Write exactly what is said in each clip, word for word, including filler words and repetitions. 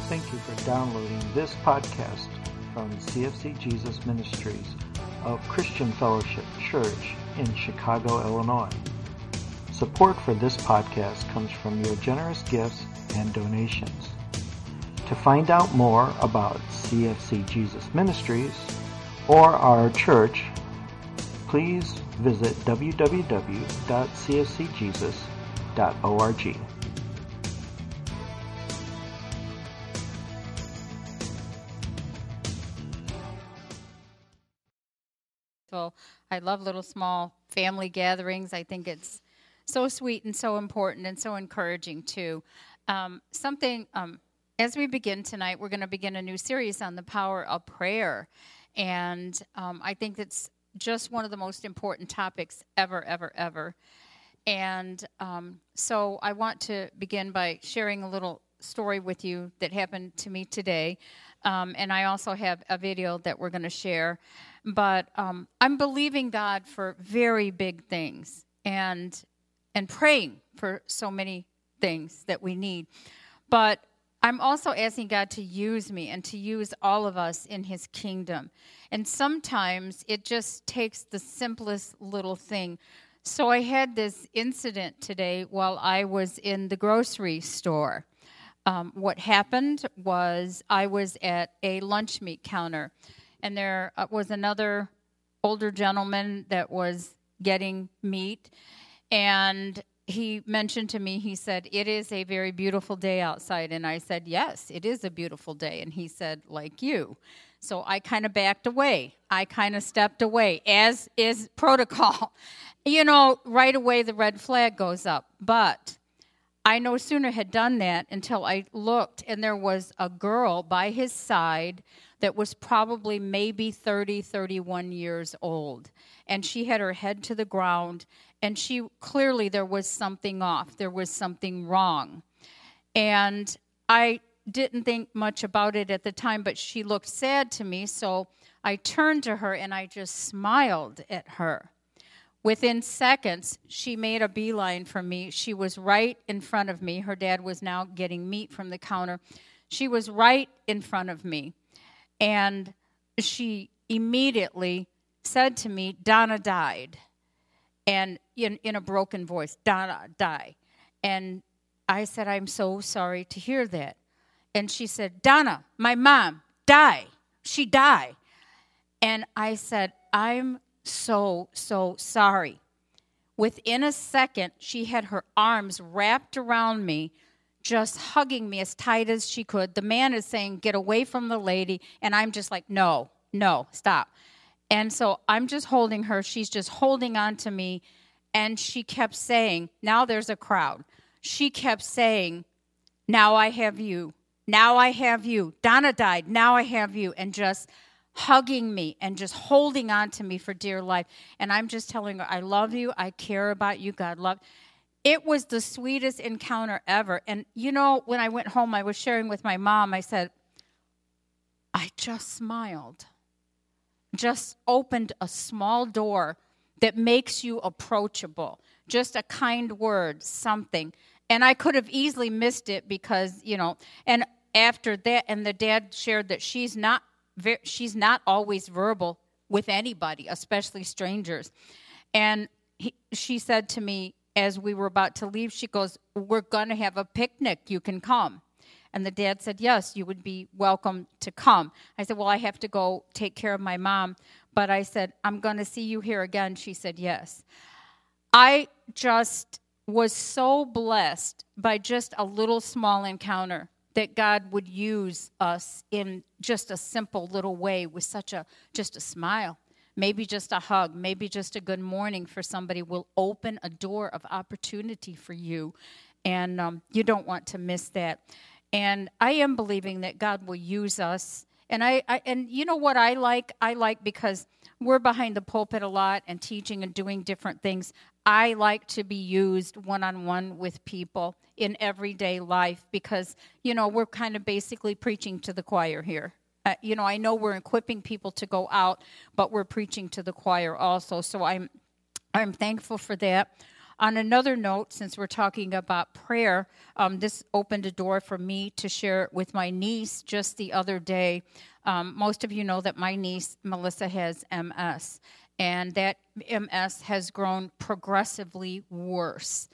Thank you for downloading this podcast from C F C Jesus Ministries of Christian Fellowship Church in Chicago, Illinois. Support for this podcast comes from your generous gifts and donations. To find out more about C F C Jesus Ministries or our church, please visit w w w dot c f c jesus dot org. So I love little small family gatherings. I think it's so sweet and so important and so encouraging too. Um, something, um, as we begin tonight, we're going to begin a new series on the power of prayer. And um, I think it's just one of the most important topics ever, ever, ever. And um, so I want to begin by sharing a little story with you that happened to me today. Um, and I also have a video that we're going to share. But um, I'm believing God for very big things and and praying for so many things that we need. But I'm also asking God to use me and to use all of us in His kingdom. And sometimes it just takes the simplest little thing. So I had this incident today while I was in the grocery store. Um, what happened was I was at a lunch meat counter, and there was another older gentleman that was getting meat, and he mentioned to me, he said, "It is a very beautiful day outside." And I said, "Yes, it is a beautiful day." And he said, "Like you." So I kind of backed away. I kind of stepped away, as is protocol. You know, right away the red flag goes up. But I no sooner had done that until I looked, and there was a girl by his side that was probably maybe thirty, thirty-one years old. And she had her head to the ground, and she clearly there was something off. There was something wrong. And I didn't think much about it at the time, but she looked sad to me, so I turned to her and I just smiled at her. Within seconds, she made a beeline for me. She was right in front of me. Her dad was now getting meat from the counter. She was right in front of me. And she immediately said to me, "Donna died." And in, in a broken voice, "Donna died." And I said, "I'm so sorry to hear that." And she said, "Donna, my mom, died. She died." And I said, "I'm so, so sorry." Within a second, she had her arms wrapped around me, just hugging me as tight as she could. The man is saying, "Get away from the lady." And I'm just like, no, no, stop. And so I'm just holding her. She's just holding on to me. And she kept saying, now there's a crowd. She kept saying, "Now I have you. Now I have you. Donna died. Now I have you." And just hugging me and just holding on to me for dear life. And I'm just telling her, "I love you. I care about you. God love." It was the sweetest encounter ever. And, you know, when I went home, I was sharing with my mom. I said, I just smiled. Just opened a small door that makes you approachable. Just a kind word, something. And I could have easily missed it because, you know, and after that, and the dad shared that she's not she's not always verbal with anybody, especially strangers. And he, she said to me, as we were about to leave, she goes, "We're going to have a picnic. You can come." And the dad said, "Yes, you would be welcome to come." I said, "Well, I have to go take care of my mom." But I said, "I'm going to see you here again." She said, "Yes." I just was so blessed by just a little small encounter that God would use us in just a simple little way with such a, just a smile. Maybe just a hug, maybe just a good morning for somebody will open a door of opportunity for you. And um, you don't want to miss that. And I am believing that God will use us. And I, I and you know what I like? I like because we're behind the pulpit a lot and teaching and doing different things. I like to be used one-on-one with people in everyday life because, you know, we're kind of basically preaching to the choir here. Uh, you know, I know we're equipping people to go out, but we're preaching to the choir also. So I'm I'm thankful for that. On another note, since we're talking about prayer, um, this opened a door for me to share with my niece just the other day. Um, most of you know that my niece, Melissa, has M S, and that M S has grown progressively worse.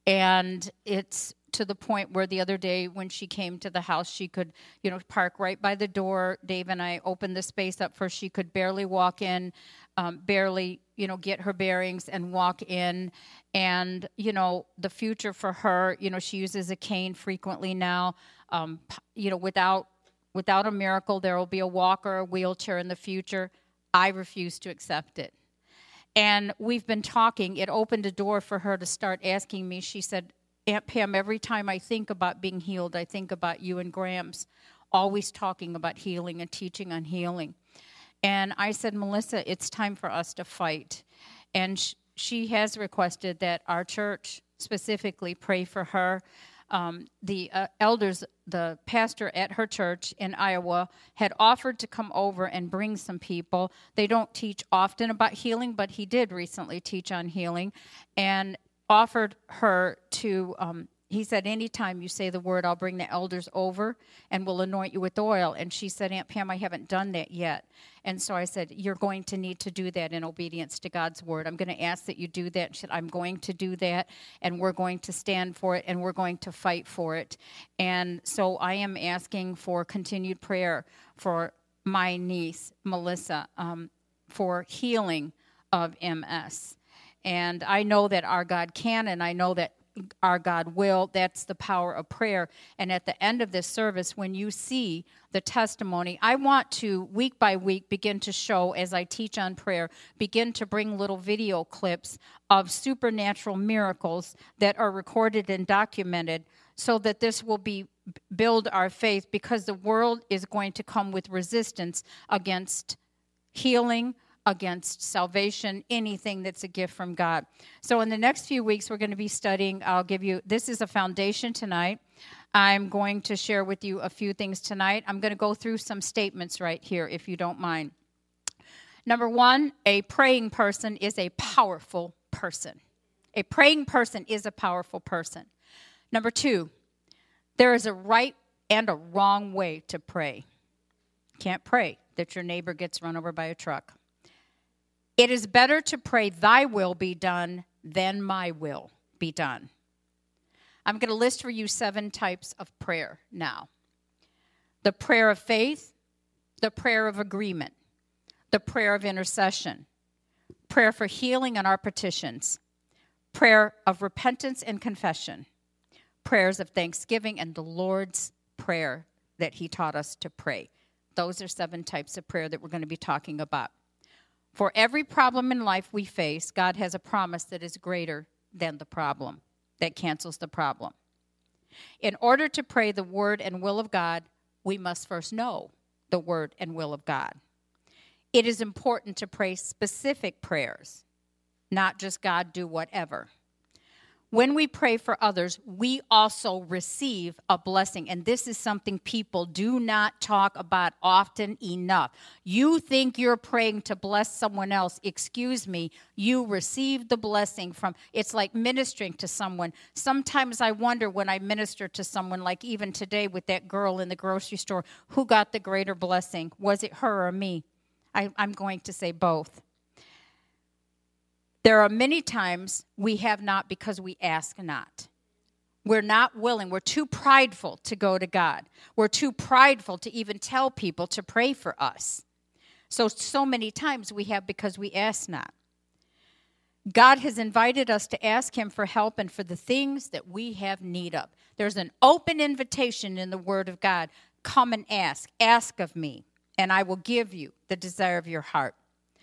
And it's to the point where the other day when she came to the house, she could, you know, park right by the door. Dave and I opened the space up for her. She could barely walk in, um, barely, you know, get her bearings and walk in. And, you know, the future for her, you know, she uses a cane frequently now. Um, you know, without without a miracle, there will be a walker, a wheelchair in the future. I refuse to accept it. And we've been talking. It opened a door for her to start asking me. She said, Aunt Pam, every time I think about being healed, I think about you and Grams, always talking about healing and teaching on healing. And I said, Melissa, it's time for us to fight. And sh- she has requested that our church specifically pray for her. Um, the uh, elders, the pastor at her church in Iowa, had offered to come over and bring some people. They don't teach often about healing, but he did recently teach on healing, and offered her to, um, he said, anytime you say the word, I'll bring the elders over and we'll anoint you with oil. And she said, Aunt Pam, I haven't done that yet. And so I said, you're going to need to do that in obedience to God's word. I'm going to ask that you do that. She said, I'm going to do that, and we're going to stand for it, and we're going to fight for it. And so I am asking for continued prayer for my niece, Melissa, um, for healing of M S. And I know that our God can, and I know that our God will. That's the power of prayer. And at the end of this service, when you see the testimony, I want to, week by week, begin to show, as I teach on prayer, begin to bring little video clips of supernatural miracles that are recorded and documented, so that this will be build our faith, because the world is going to come with resistance against healing, against salvation, anything that's a gift from God. So in the next few weeks, we're going to be studying, I'll give you, this is a foundation tonight. I'm going to share with you a few things tonight. I'm going to go through some statements right here, if you don't mind. Number one, a praying person is a powerful person. A praying person is a powerful person. Number two, there is a right and a wrong way to pray. Can't pray that your neighbor gets run over by a truck. It is better to pray, thy will be done, than my will be done. I'm going to list for you seven types of prayer now. The prayer of faith, the prayer of agreement, the prayer of intercession, prayer for healing on our petitions, prayer of repentance and confession, prayers of thanksgiving, and the Lord's Prayer that he taught us to pray. Those are seven types of prayer that we're going to be talking about. For every problem in life we face, God has a promise that is greater than the problem, that cancels the problem. In order to pray the word and will of God, we must first know the word and will of God. It is important to pray specific prayers, not just God do whatever. When we pray for others, we also receive a blessing. And this is something people do not talk about often enough. You think you're praying to bless someone else. Excuse me, you receive the blessing from, it's like ministering to someone. Sometimes I wonder when I minister to someone, like even today with that girl in the grocery store, who got the greater blessing? Was it her or me? I, I'm going to say both. There are many times we have not because we ask not. We're not willing. We're too prideful to go to God. We're too prideful to even tell people to pray for us. So, so many times we have because we ask not. God has invited us to ask him for help and for the things that we have need of. There's an open invitation in the Word of God. Come and ask. Ask of me, and I will give you the desire of your heart.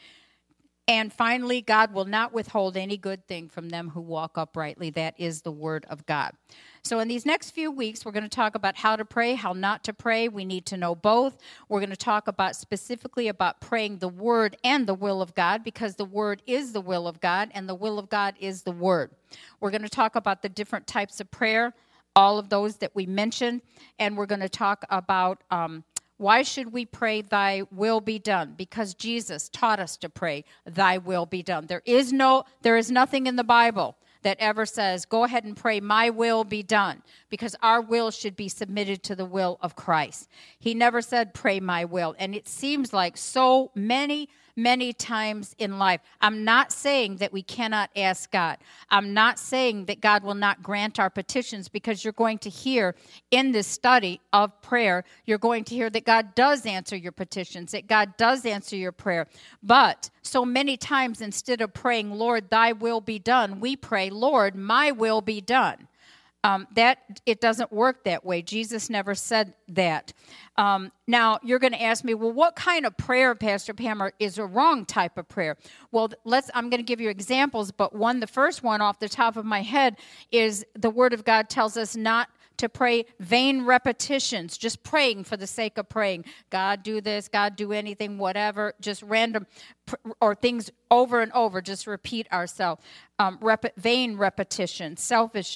And finally, God will not withhold any good thing from them who walk uprightly. That is the word of God. So in these next few weeks, we're going to talk about how to pray, how not to pray. We need to know both. We're going to talk about specifically about praying the word and the will of God, because the word is the will of God and the will of God is the word. We're going to talk about the different types of prayer, all of those that we mentioned, and we're going to talk about um, why should we pray, thy will be done? Because Jesus taught us to pray, thy will be done. There is no, there is nothing in the Bible that ever says, go ahead and pray, my will be done, because our will should be submitted to the will of Christ. He never said, pray my will. And it seems like so many many times in life. I'm not saying that we cannot ask God. I'm not saying that God will not grant our petitions, because you're going to hear in this study of prayer, you're going to hear that God does answer your petitions, that God does answer your prayer. But so many times, instead of praying, Lord, thy will be done, we pray, Lord, my will be done. Um, that it doesn't work that way. Jesus never said that. Um, now, you're going to ask me, well, what kind of prayer, Pastor Pam, is a wrong type of prayer? Well, let's. I'm going to give you examples, but one, the first one off the top of my head is the Word of God tells us not to pray vain repetitions, just praying for the sake of praying. God, do this, God, do anything, whatever, just random, or things over and over, just repeat ourselves. Um, rep- vain repetition, selfish.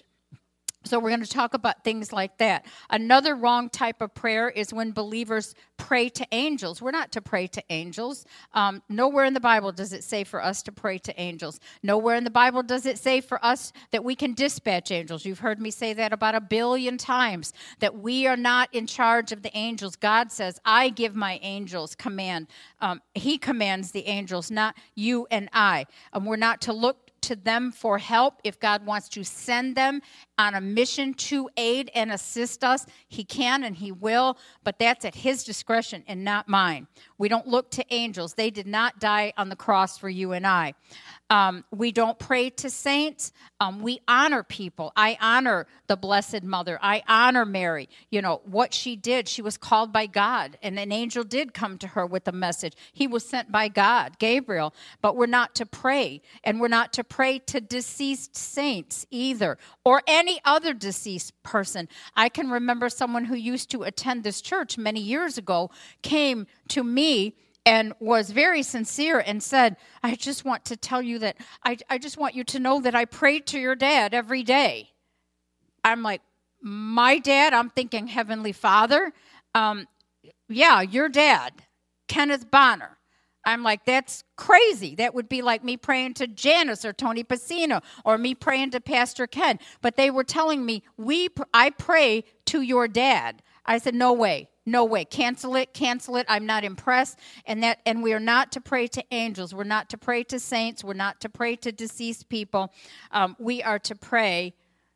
So we're going to talk about things like that. Another wrong type of prayer is when believers pray to angels. We're not to pray to angels. Um, nowhere in the Bible does it say for us to pray to angels. Nowhere in the Bible does it say for us that we can dispatch angels. You've heard me say that about a billion times, that we are not in charge of the angels. God says, I give my angels command. Um, he commands the angels, not you and I. Um, we're not to look to them for help. If God wants to send them on a mission to aid and assist us, he can and he will, but that's at his discretion and not mine. We don't look to angels. They did not die on the cross for you and I. Um, we don't pray to saints. Um, we honor people. I honor the Blessed Mother. I honor Mary. You know, what she did, she was called by God, and an angel did come to her with a message. He was sent by God, Gabriel, but we're not to pray, and we're not to pray to deceased saints either, or any other deceased person. I can remember someone who used to attend this church many years ago came to me and was very sincere and said, I just want to tell you that, I, I just want you to know that I pray to your dad every day. I'm like, my dad? I'm thinking Heavenly Father. Um, yeah, your dad, Kenneth Bonner. I'm like, that's crazy. That would be like me praying to Janice or Tony Pacino or me praying to Pastor Ken. But they were telling me, we, I pray to your dad. I said, no way. No way. Cancel it. Cancel it. I'm not impressed. And that, and we are not to pray to angels. We're not to pray to saints. We're not to pray to deceased people. Um, we are to pray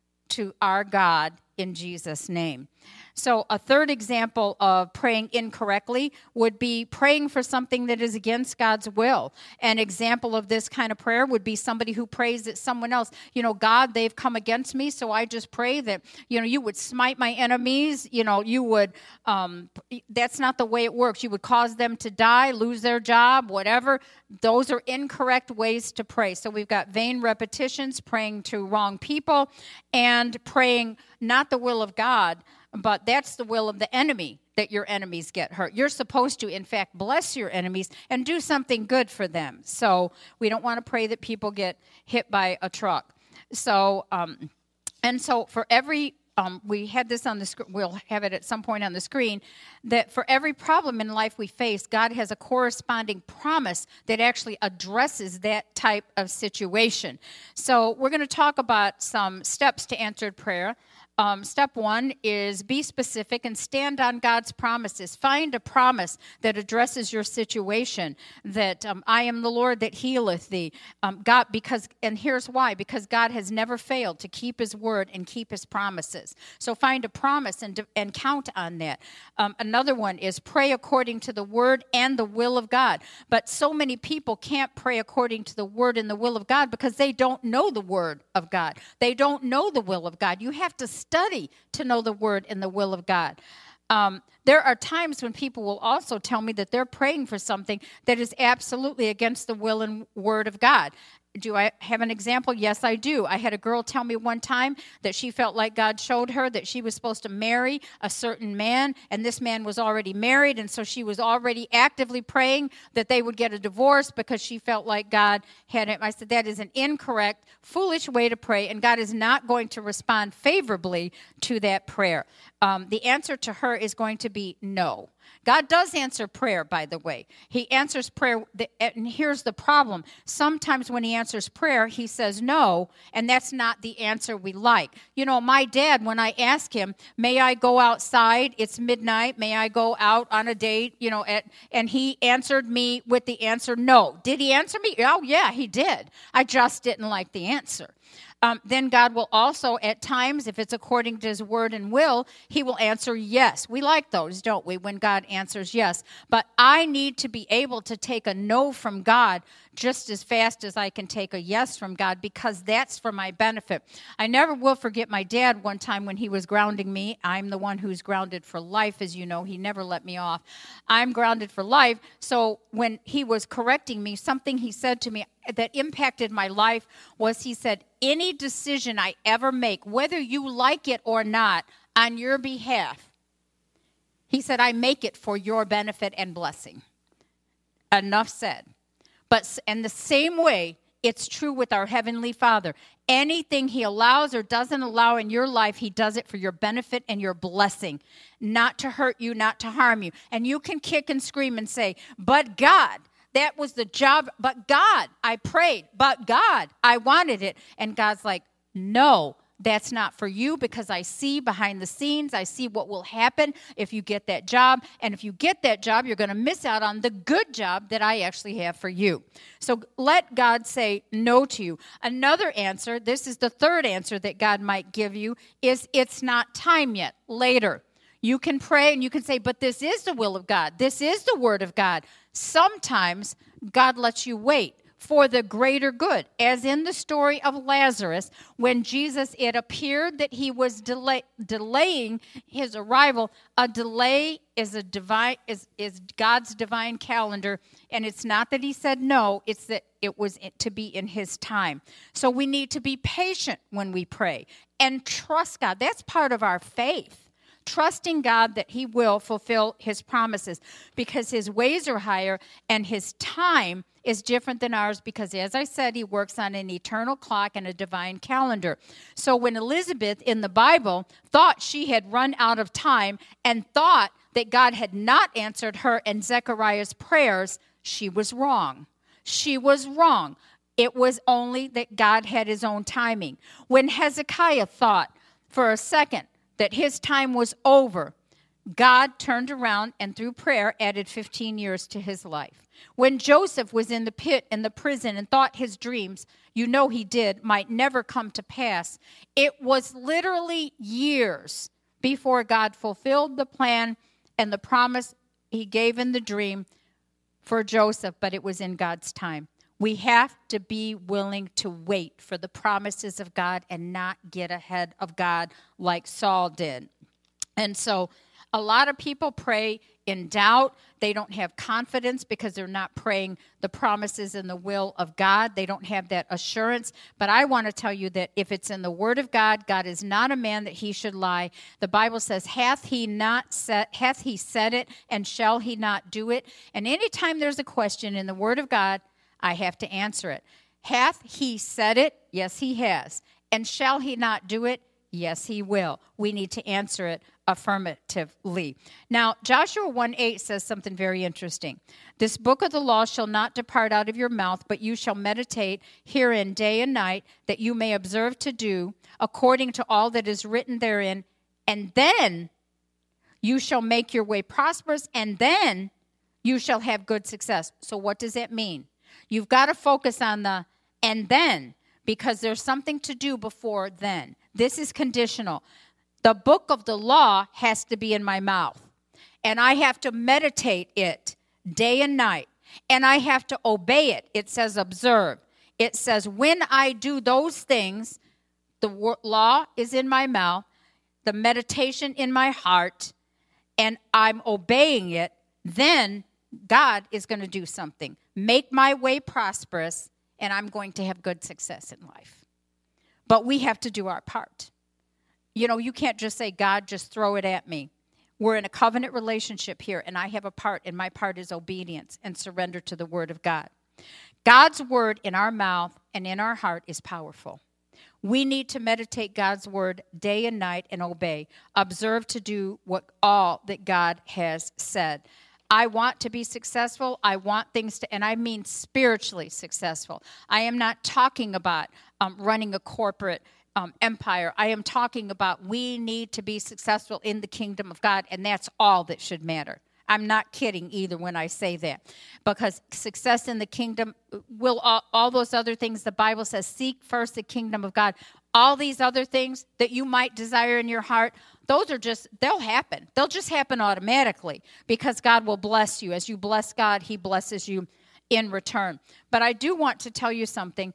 to our God in Jesus' name. So a third example of praying incorrectly would be praying for something that is against God's will. An example of this kind of prayer would be somebody who prays that someone else, you know, God, they've come against me, so I just pray that, you know, you would smite my enemies, you know, you would, um, that's not the way it works. You would cause them to die, lose their job, whatever. Those are incorrect ways to pray. So we've got vain repetitions, praying to wrong people, and praying not the will of God, but that's the will of the enemy, that your enemies get hurt. You're supposed to, in fact, bless your enemies and do something good for them. So we don't want to pray that people get hit by a truck. So, um, and so for every, um, we had this on the screen, we'll have it at some point on the screen, that for every problem in life we face, God has a corresponding promise that actually addresses that type of situation. So we're going to talk about some steps to answered prayer. Um, step one is be specific and stand on God's promises. Find a promise that addresses your situation, that um, I am the Lord that healeth thee. Um, God, because, and here's why, because God has never failed to keep his word and keep his promises. So find a promise and, and count on that. Um, another one is pray according to the word and the will of God. But so many people can't pray according to the word and the will of God because they don't know the word of God. They don't know the will of God. You have to study to know the word and the will of God. Um, there are times when people will also tell me that they're praying for something that is absolutely against the will and word of God. Do I have an example? Yes, I do. I had a girl tell me one time that she felt like God showed her that she was supposed to marry a certain man, and this man was already married, and so she was already actively praying that they would get a divorce because she felt like God had it. I said, that is an incorrect, foolish way to pray, and God is not going to respond favorably to that prayer. Um, the answer to her is going to be no. God does answer prayer, by the way. He answers prayer, and here's the problem. Sometimes when he answers prayer, he says no, and that's not the answer we like. You know, my dad, when I ask him, may I go outside? It's midnight. May I go out on a date? You know, at, and he answered me with the answer no. Did he answer me? Oh, yeah, he did. I just didn't like the answer. Um, then God will also, at times, if it's according to his word and will, he will answer yes. We like those, don't we, when God answers yes. But I need to be able to take a no from God just as fast as I can take a yes from God, because that's for my benefit. I never will forget my dad one time when he was grounding me. I'm the one who's grounded for life, as you know. He never let me off. I'm grounded for life. So when he was correcting me, something he said to me that impacted my life was, he said, any decision I ever make, whether you like it or not, on your behalf, he said, I make it for your benefit and blessing. Enough said. But in the same way, it's true with our Heavenly Father. Anything he allows or doesn't allow in your life, he does it for your benefit and your blessing, not to hurt you, not to harm you. And you can kick and scream and say, but God, that was the job. But God, I prayed. But God, I wanted it. And God's like, no, that's not for you, because I see behind the scenes. I see what will happen if you get that job. And if you get that job, you're going to miss out on the good job that I actually have for you. So let God say no to you. Another answer, this is the third answer that God might give you, is it's not time yet, later. You can pray and you can say, but this is the will of God. This is the word of God. Sometimes God lets you wait for the greater good, as in the story of Lazarus, when Jesus, it appeared that he was delay, delaying his arrival. A delay is a divine is, is God's divine calendar, and it's not that he said no, it's that it was to be in his time. So we need to be patient when we pray and trust God. That's part of our faith. Trusting God that he will fulfill his promises, because his ways are higher and his time is different than ours, because, as I said, he works on an eternal clock and a divine calendar. So when Elizabeth in the Bible thought she had run out of time and thought that God had not answered her and Zechariah's prayers, she was wrong. She was wrong. It was only that God had his own timing. When Hezekiah thought for a second that his time was over, God turned around and through prayer added fifteen years to his life. When Joseph was in the pit in the prison and thought his dreams, you know he did, might never come to pass, it was literally years before God fulfilled the plan and the promise he gave in the dream for Joseph, but it was in God's time. We have to be willing to wait for the promises of God and not get ahead of God like Saul did. And so a lot of people pray in doubt. They don't have confidence because they're not praying the promises and the will of God. They don't have that assurance. But I want to tell you that if it's in the Word of God, God is not a man that he should lie. The Bible says, hath he not said, hath he said it, and shall he not do it? And anytime there's a question in the Word of God, I have to answer it. Hath he said it? Yes, he has. And shall he not do it? Yes, he will. We need to answer it affirmatively. Now, Joshua one eight says something very interesting. This book of the law shall not depart out of your mouth, but you shall meditate herein day and night, that you may observe to do according to all that is written therein. And then you shall make your way prosperous, and then you shall have good success. So what does that mean? You've got to focus on the and then, because there's something to do before then. This is conditional. The book of the law has to be in my mouth, and I have to meditate it day and night, and I have to obey it. It says observe. It says when I do those things, the law is in my mouth, the meditation in my heart, and I'm obeying it, then God is going to do something. Make my way prosperous, and I'm going to have good success in life. But we have to do our part. You know, you can't just say, God, just throw it at me. We're in a covenant relationship here, and I have a part, and my part is obedience and surrender to the Word of God. God's Word in our mouth and in our heart is powerful. We need to meditate God's word day and night and obey. Observe to do what all that God has said. I want to be successful. I want things to, and I mean spiritually successful. I am not talking about um, running a corporate um, empire. I am talking about we need to be successful in the kingdom of God, and that's all that should matter. I'm not kidding either when I say that, because success in the kingdom will, all, all those other things, the Bible says, seek first the kingdom of God. All these other things that you might desire in your heart, those are just, they'll happen. They'll just happen automatically because God will bless you. As you bless God, he blesses you in return. But I do want to tell you something.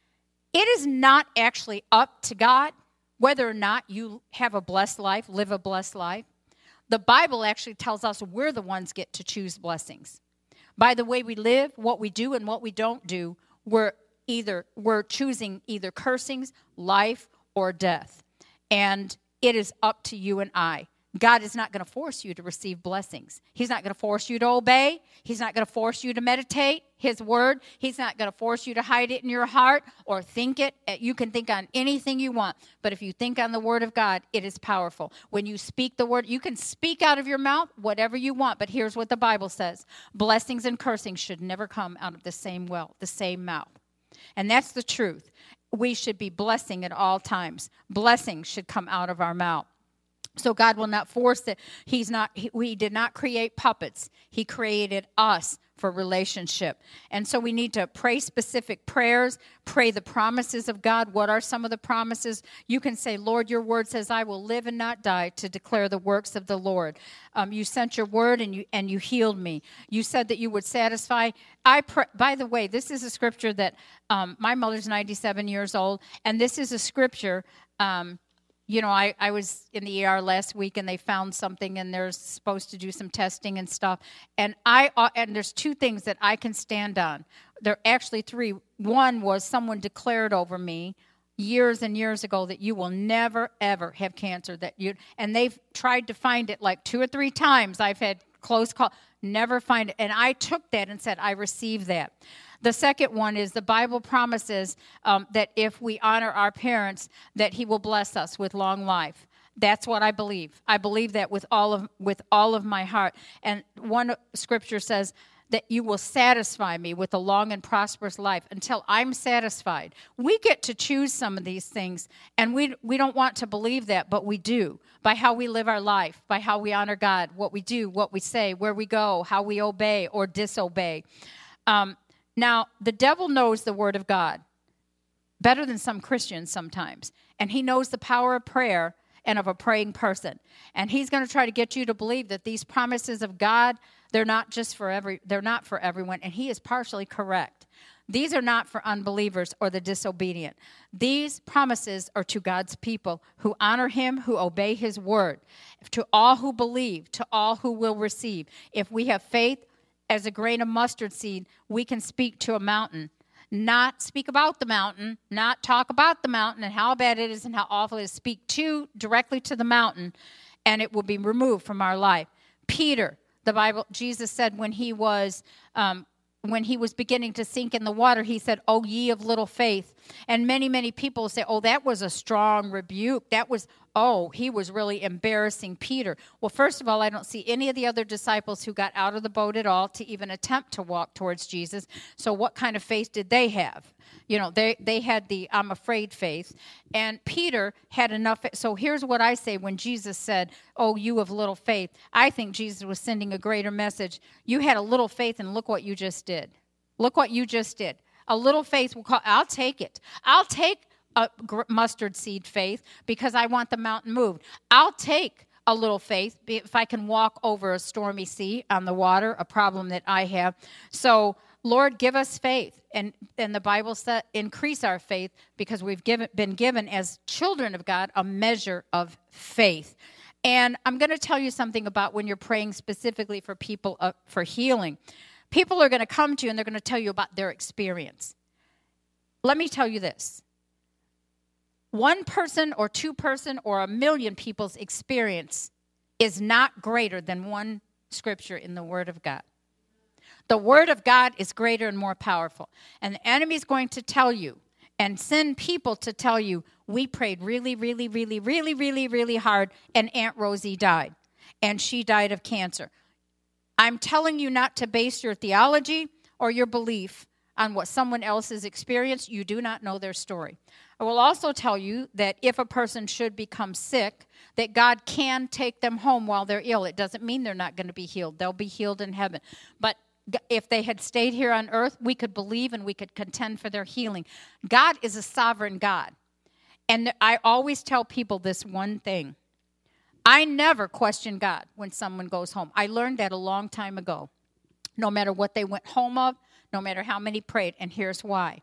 It is not actually up to God whether or not you have a blessed life, live a blessed life. The Bible actually tells us we're the ones get to choose blessings. By the way we live, what we do, and what we don't do, we're either we're choosing either cursings, life, or death. And it is up to you and I. God is not going to force you to receive blessings. He's not going to force you to obey. He's not going to force you to meditate his word. He's not going to force you to hide it in your heart or think it. You can think on anything you want. But if you think on the word of God, it is powerful. When you speak the word, you can speak out of your mouth whatever you want. But here's what the Bible says. Blessings and cursings should never come out of the same well, the same mouth. And that's the truth. We should be blessing at all times. Blessings should come out of our mouth. So God will not force it. He's not, he, we did not create puppets. He created us for relationship. And so we need to pray specific prayers, pray the promises of God. What are some of the promises? You can say, Lord, your word says I will live and not die to declare the works of the Lord. Um, you sent your word and you and you healed me. You said that you would satisfy. I pray, by the way, this is a scripture that um, my mother's ninety-seven years old, and this is a scripture um You know, I, I was in the E R last week, and they found something, and they're supposed to do some testing and stuff. And I uh, and there's two things that I can stand on. There are actually three. One was someone declared over me years and years ago that you will never, ever have cancer. That you And they've tried to find it like two or three times. I've had close call. Never find it. And I took that and said, I received that. The second one is the Bible promises um, that if we honor our parents, that he will bless us with long life. That's what I believe. I believe that with all of with all of my heart. And one scripture says that you will satisfy me with a long and prosperous life until I'm satisfied. We get to choose some of these things, and we we don't want to believe that, but we do. By how we live our life, by how we honor God, what we do, what we say, where we go, how we obey or disobey. Um, Now, the devil knows the word of God better than some Christians sometimes. And he knows the power of prayer and of a praying person. And he's going to try to get you to believe that these promises of God, they're not just for every, they're not for everyone. And he is partially correct. These are not for unbelievers or the disobedient. These promises are to God's people who honor him, who obey his word. To all who believe, to all who will receive. If we have faith, as a grain of mustard seed, we can speak to a mountain. Not speak about the mountain, not talk about the mountain and how bad it is and how awful it is. Speak to directly to the mountain, and it will be removed from our life. Peter, the Bible, Jesus said when he was um, when he was beginning to sink in the water, he said, "O ye of little faith." And many, many people say, "Oh, that was a strong rebuke. That was, oh, he was really embarrassing Peter." Well, first of all, I don't see any of the other disciples who got out of the boat at all to even attempt to walk towards Jesus. So what kind of faith did they have? You know, they, they had the I'm afraid faith. And Peter had enough. So here's what I say when Jesus said, "Oh, you of little faith." I think Jesus was sending a greater message. You had a little faith, and look what you just did. Look what you just did. A little faith will call, I'll take it. I'll take a mustard seed faith because I want the mountain moved. I'll take a little faith if I can walk over a stormy sea on the water, a problem that I have. So, Lord, give us faith. And, and the Bible says increase our faith because we've given, been given as children of God a measure of faith. And I'm going to tell you something about when you're praying specifically for people uh, for healing. People are going to come to you and they're going to tell you about their experience. Let me tell you this. One person or two person or a million people's experience is not greater than one scripture in the Word of God. The Word of God is greater and more powerful. And the enemy is going to tell you and send people to tell you, we prayed really, really, really, really, really, really hard, and Aunt Rosie died, and she died of cancer. I'm telling you not to base your theology or your belief on what someone else has experienced. You do not know their story. I will also tell you that if a person should become sick, that God can take them home while they're ill. It doesn't mean they're not going to be healed. They'll be healed in heaven. But if they had stayed here on earth, we could believe and we could contend for their healing. God is a sovereign God. And I always tell people this one thing. I never question God when someone goes home. I learned that a long time ago. No matter what they went home of, no matter how many prayed, and here's why.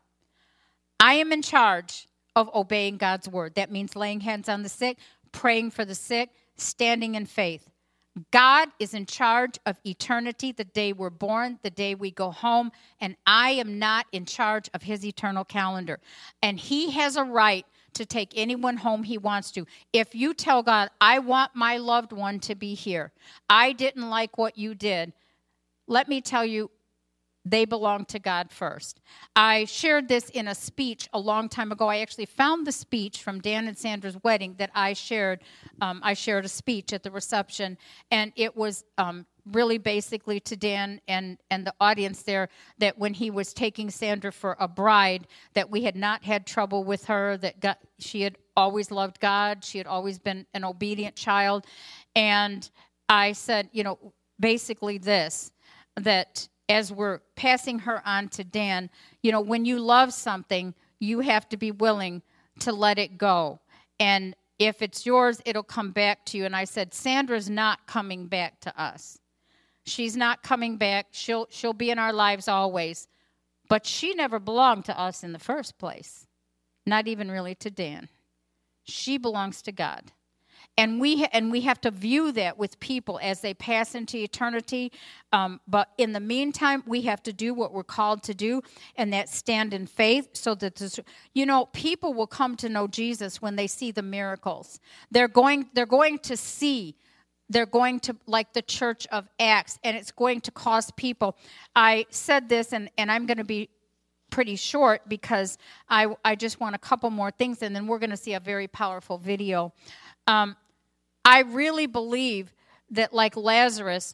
I am in charge of obeying God's word. That means laying hands on the sick, praying for the sick, standing in faith. God is in charge of eternity, the day we're born, the day we go home, and I am not in charge of his eternal calendar. And he has a right to take anyone home he wants to. If you tell God, I want my loved one to be here, I didn't like what you did, let me tell you, they belong to God first. I shared this in a speech a long time ago. I actually found the speech from Dan and Sandra's wedding that I shared. Um, I shared a speech at the reception, and it was um, really basically to Dan and, and the audience there that when he was taking Sandra for a bride, that we had not had trouble with her, that God, she had always loved God, she had always been an obedient child. And I said, you know, basically this, that as we're passing her on to Dan, you know, when you love something, you have to be willing to let it go. And if it's yours, it'll come back to you. And I said, Sandra's not coming back to us. She's not coming back. She'll she'll be in our lives always. But she never belonged to us in the first place. Not even really to Dan. She belongs to God. And we ha- and we have to view that with people as they pass into eternity. Um, but in the meantime, we have to do what we're called to do, and that's stand in faith. So that this, you know, people will come to know Jesus when they see the miracles. They're going. They're going to see. They're going to, like the Church of Acts, and it's going to cause people. I said this, and, and I'm going to be pretty short because I I just want a couple more things, and then we're going to see a very powerful video. Um, I really believe that, like Lazarus,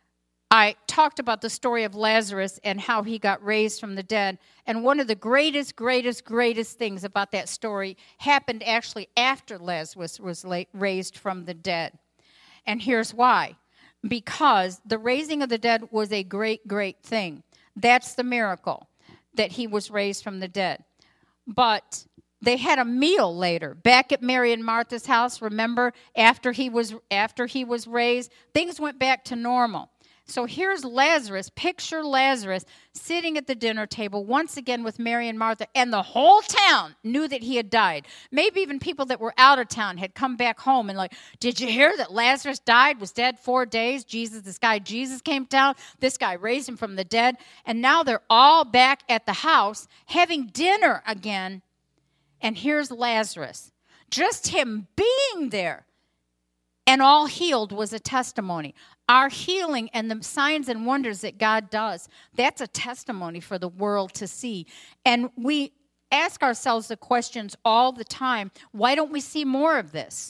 I talked about the story of Lazarus and how he got raised from the dead. And one of the greatest, greatest, greatest things about that story happened actually after Lazarus was raised from the dead. And here's why. Because the raising of the dead was a great, great thing. That's the miracle, that he was raised from the dead. But they had a meal later back at Mary and Martha's house. Remember, after he was after he was raised, things went back to normal. So here's Lazarus. Picture Lazarus sitting at the dinner table once again with Mary and Martha, and the whole town knew that he had died. Maybe even people that were out of town had come back home and like, did you hear that Lazarus died, was dead four days? Jesus, this guy Jesus came down. This guy raised him from the dead. And now they're all back at the house having dinner again. And here's Lazarus. Just him being there and all healed was a testimony. Our healing and the signs and wonders that God does, that's a testimony for the world to see. And we ask ourselves the questions all the time, why don't we see more of this?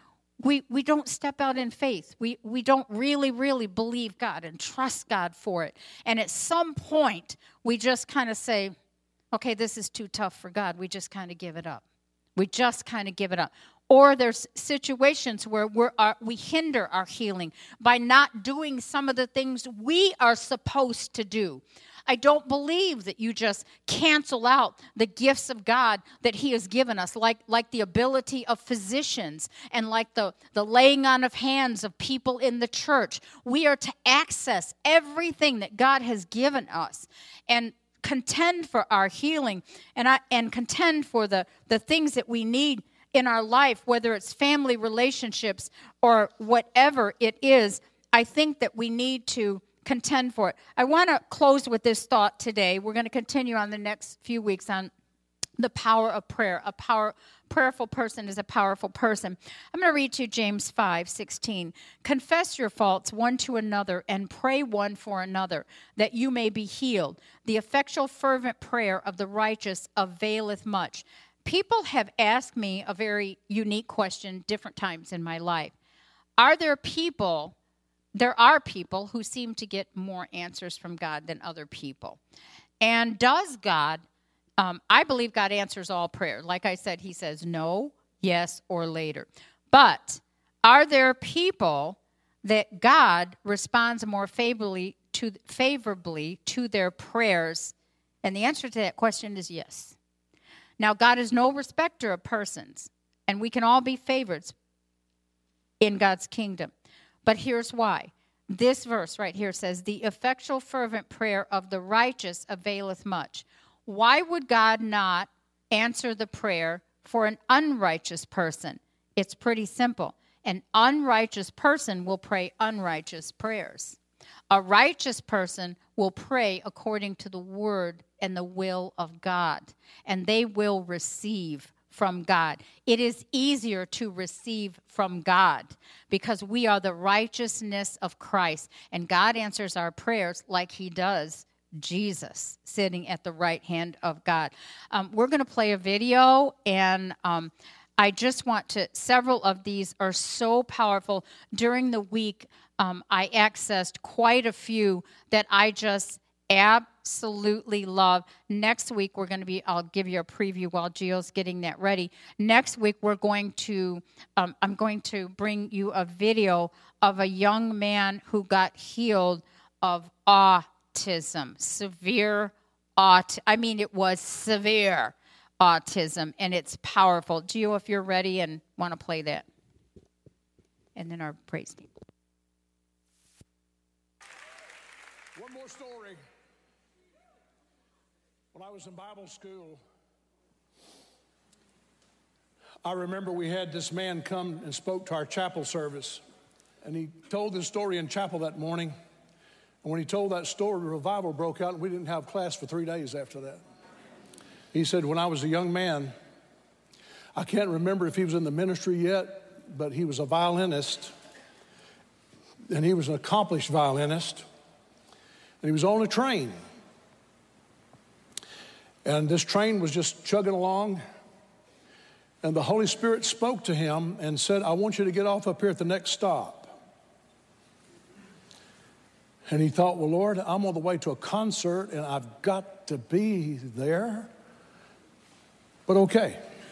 We we don't step out in faith. We we don't really, really believe God and trust God for it. And at some point, we just kind of say, okay, this is too tough for God. We just kind of give it up. We just kind of give it up. Or there's situations where we're, uh, we hinder our healing by not doing some of the things we are supposed to do. I don't believe that you just cancel out the gifts of God that he has given us, like, like the ability of physicians and like the, the laying on of hands of people in the church. We are to access everything that God has given us and contend for our healing and, I, and contend for the, the things that we need in our life, whether it's family relationships or whatever it is. I think that we need to contend for it. I want to close with this thought today. We're going to continue on the next few weeks on the power of prayer. A power, prayerful person is a powerful person. I'm going to read to you James five sixteen. Confess your faults one to another and pray one for another, that you may be healed. The effectual fervent prayer of the righteous availeth much. People have asked me a very unique question different times in my life. Are there people, there are people who seem to get more answers from God than other people. And does God Um, I believe God answers all prayer. Like I said, he says no, yes, or later. But are there people that God responds more favorably to, favorably to their prayers? And the answer to that question is yes. Now, God is no respecter of persons, and we can all be favorites in God's kingdom. But here's why. This verse right here says, the effectual fervent prayer of the righteous availeth much. Why would God not answer the prayer for an unrighteous person? It's pretty simple. An unrighteous person will pray unrighteous prayers. A righteous person will pray according to the word and the will of God, and they will receive from God. It is easier to receive from God because we are the righteousness of Christ, and God answers our prayers like he does Jesus sitting at the right hand of God. Um, we're going to play a video, and um, I just want to, several of these are so powerful. During the week, um, I accessed quite a few that I just absolutely love. Next week, we're going to be, I'll give you a preview while Gio's getting that ready. Next week, we're going to, um, I'm going to bring you a video of a young man who got healed of autism. Autism, severe aut. I mean, it was severe autism, and it's powerful. Gio, if you're ready and want to play that. And then our praise team. One more story. When I was in Bible school, I remember we had this man come and spoke to our chapel service, and he told this story in chapel that morning. And when he told that story, revival broke out, and we didn't have class for three days after that. He said, when I was a young man, I can't remember if he was in the ministry yet, but he was a violinist, and he was an accomplished violinist, and he was on a train. And this train was just chugging along, and the Holy Spirit spoke to him and said, I want you to get off up here at the next stop. And he thought, well, Lord, I'm on the way to a concert, and I've got to be there. But okay.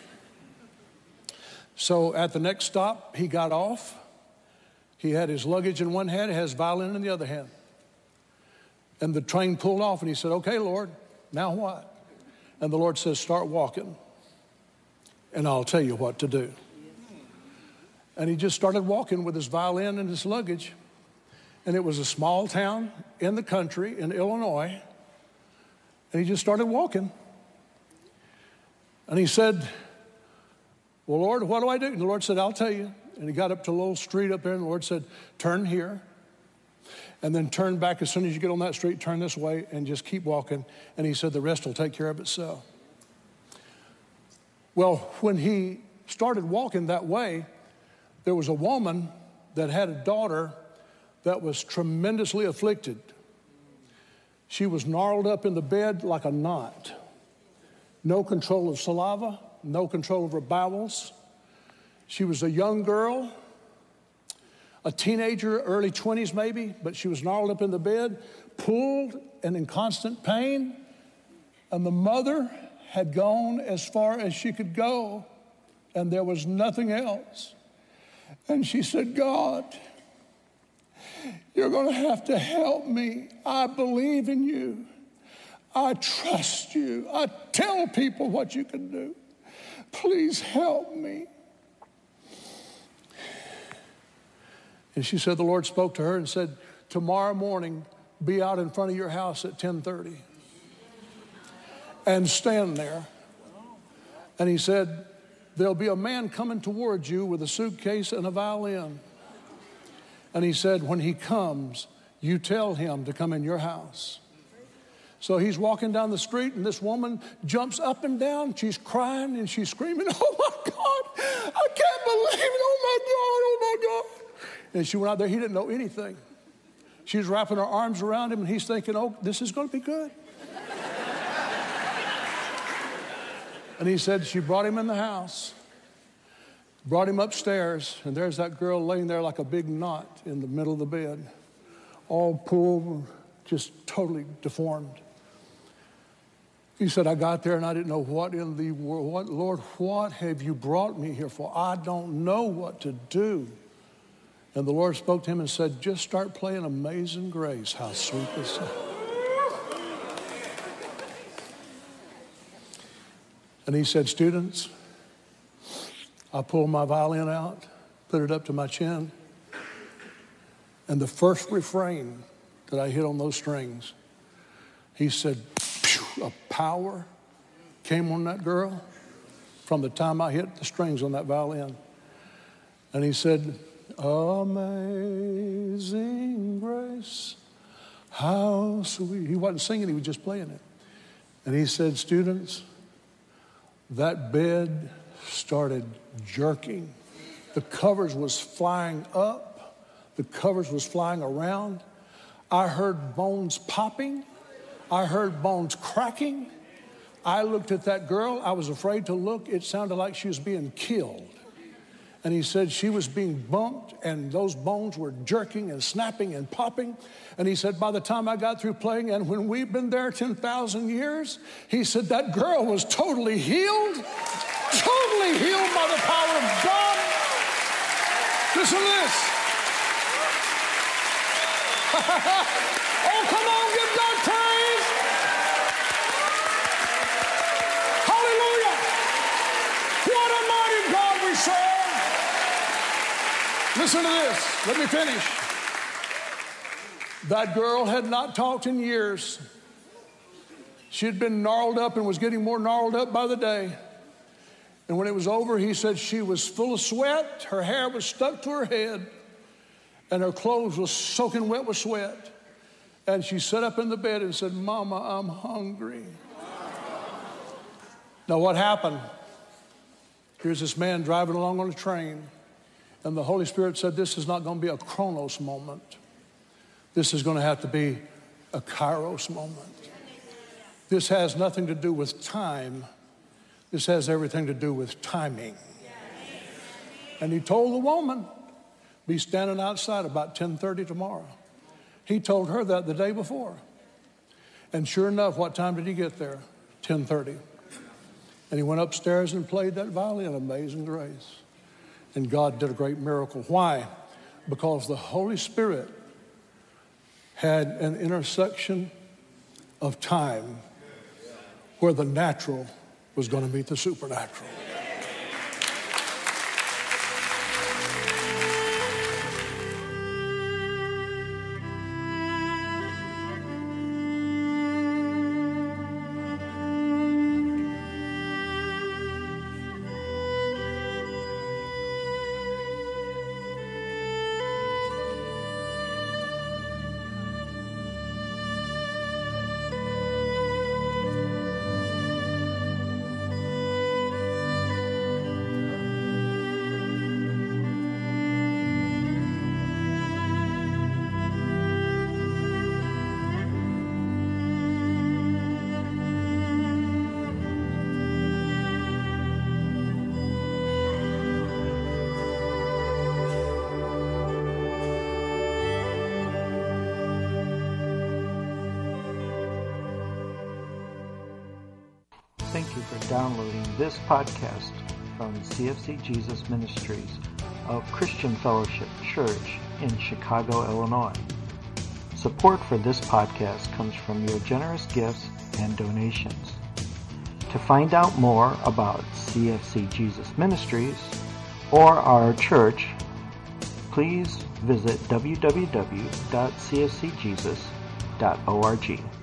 So at the next stop, he got off. He had his luggage in one hand, he had his violin in the other hand. And the train pulled off, and he said, okay, Lord, now what? And the Lord says, start walking, and I'll tell you what to do. And he just started walking with his violin and his luggage. And it was a small town in the country in Illinois. And he just started walking. And he said, well, Lord, what do I do? And the Lord said, I'll tell you. And he got up to a little street up there, and the Lord said, turn here. And then turn back as soon as you get on that street, turn this way, and just keep walking. And he said, the rest will take care of itself. Well, when he started walking that way, there was a woman that had a daughter that was tremendously afflicted. She was gnarled up in the bed like a knot. No control of saliva, no control of her bowels. She was a young girl, a teenager, early twenties maybe, but she was gnarled up in the bed, pulled and in constant pain. And the mother had gone as far as she could go, and there was nothing else. And she said, God, you're going to have to help me. I believe in you. I trust you. I tell people what you can do. Please help me. And she said the Lord spoke to her and said, tomorrow morning, be out in front of your house at ten thirty and stand there. And he said, there'll be a man coming towards you with a suitcase and a violin. And he said, when he comes, you tell him to come in your house. So he's walking down the street, and this woman jumps up and down. She's crying, and she's screaming, oh, my God, I can't believe it. Oh, my God, oh, my God. And she went out there. He didn't know anything. She's wrapping her arms around him, and he's thinking, oh, this is going to be good. And he said she brought him in the house, brought him upstairs, and there's that girl laying there like a big knot in the middle of the bed, all pulled, just totally deformed. He said, I got there and I didn't know what in the world, what, Lord, what have you brought me here for? I don't know what to do. And the Lord spoke to him and said, just start playing Amazing Grace. How sweet the sound. And he said, students, I pulled my violin out, put it up to my chin, and the first refrain that I hit on those strings, he said, a power came on that girl from the time I hit the strings on that violin. And he said, Amazing Grace, how sweet. He wasn't singing, he was just playing it. And he said, students, that bed started jerking. The covers was flying up. The covers was flying around. I heard bones popping. I heard bones cracking. I looked at that girl. I was afraid to look. It sounded like she was being killed. And he said she was being bumped, and those bones were jerking and snapping and popping. And he said, by the time I got through playing, and when we've been there ten thousand years, he said that girl was totally healed, totally healed by the power of God. Listen to this. Oh, come on, give God praise. Hallelujah. What a mighty God we serve. Listen to this. Let me finish. That girl had not talked in years. She had been gnarled up and was getting more gnarled up by the day. And when it was over, he said she was full of sweat. Her hair was stuck to her head. And her clothes was soaking wet with sweat. And she sat up in the bed and said, Mama, I'm hungry. Now what happened? Here's this man driving along on a train. And the Holy Spirit said, this is not going to be a Chronos moment. This is going to have to be a Kairos moment. This has nothing to do with time. This has everything to do with timing. And he told the woman, be standing outside about ten thirty tomorrow. He told her that the day before. And sure enough, what time did he get there? ten thirty. And he went upstairs and played that violin, Amazing Grace. And God did a great miracle. Why? Because the Holy Spirit had an intersection of time where the natural was going to meet the supernatural. Thank you for downloading this podcast from C F C Jesus Ministries of Christian Fellowship Church in Chicago, Illinois. Support for this podcast comes from your generous gifts and donations. To find out more about C F C Jesus Ministries or our church, please visit w w w dot c f c jesus dot org.